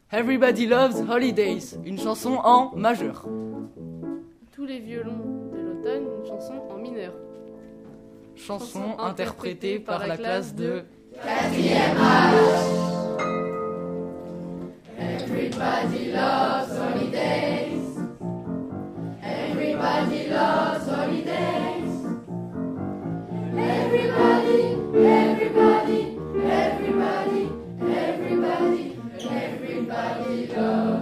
Everybody Loves Holidays, une chanson en majeur. Tous les violons de l'automne, une chanson en mineur. Chanson interprétée par la classe de 4e H. Everybody loves holidays. Everybody loves holidays. Everybody, everybody, everybody, everybody, everybody loves.